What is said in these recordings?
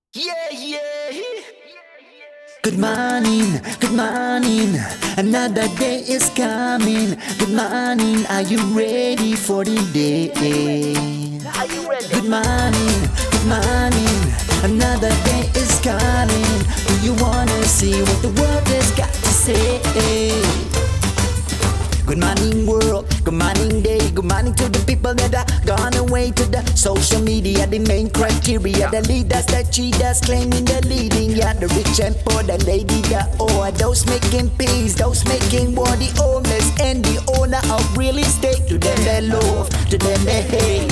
Yeah, yeah. Good morning, good morning. Another day is coming. Good morning, are you ready for the day? Are you ready? Good morning, good morning. Another day is calling. Do you wanna see what the world has got to say? Good morning world, good morning day. Good morning to the people that are gone away to the social media. The main criteria, the leaders, the cheaters claiming the leading. Yeah, the rich and poor, the lady, the or those making peace, those making war, the homeless and the owner of real estate. To them they love, to them they hate.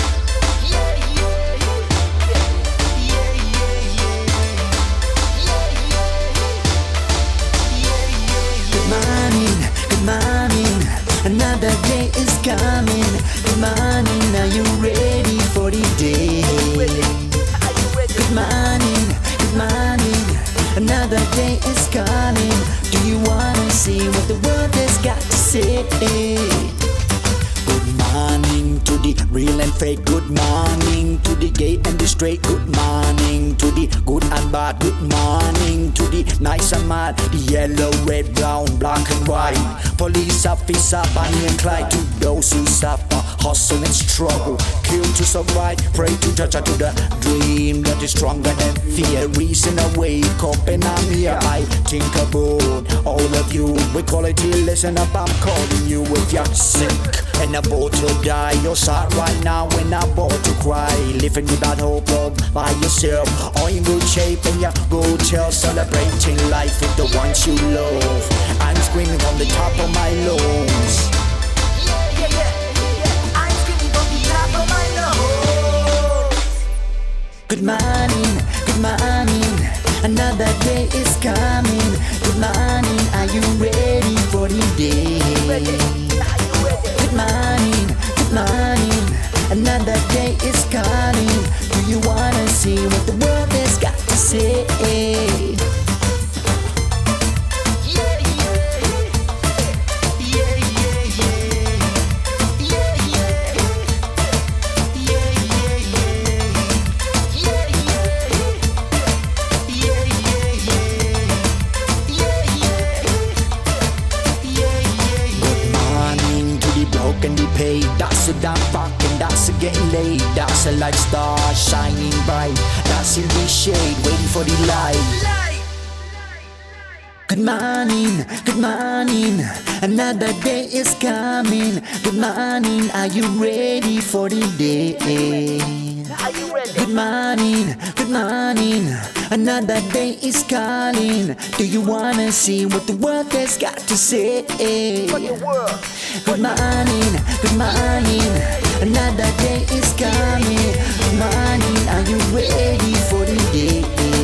Good morning, good morning. Another day is coming. Good morning, are you ready for the day? Good morning, good morning. Another day is coming. Do you wanna see what the world has got to say? Good morning to the real and fake. Good morning to the gay and the straight. Good morning to the good and bad. Good morning to the nice and mad. The yellow, red, brown, black and white. Police officer, Bonnie and Clyde. To those who suffer, hustle and struggle, kill to survive, pray to touch to the dream that is stronger than fear. Reason I wake up and I'm here. I think about all of you. With quality, listen up, I'm calling you. If you're sick and about to die, you're sad right now and about to cry, living without hope of by yourself, or in good shape and you're good health, celebrating life with the ones you love. I'm screaming from the top of my lungs. I'm screaming from the top of my lungs. Good morning, good morning. Another day is coming. Good morning, are you ready for the day? Good morning, good morning. Another day is coming. Do you wanna see what the world has got to say? And the pay, that's a damn fucking, that's a getting laid, that's a light star shining bright, that's in the shade waiting for the light. Good morning, good morning. Another day is coming. Good morning, are you ready for the day? Are you ready? Good morning, good morning. Another day is calling. Do you wanna see what the world has got to say? For the world. Good morning, good morning. Another day is coming. Good morning, are you ready for the day?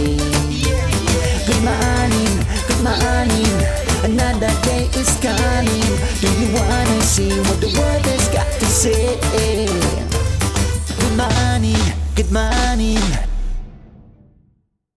Good morning, good morning. Another day is coming. Do you wanna see what the world has got to say? Good morning, good morning.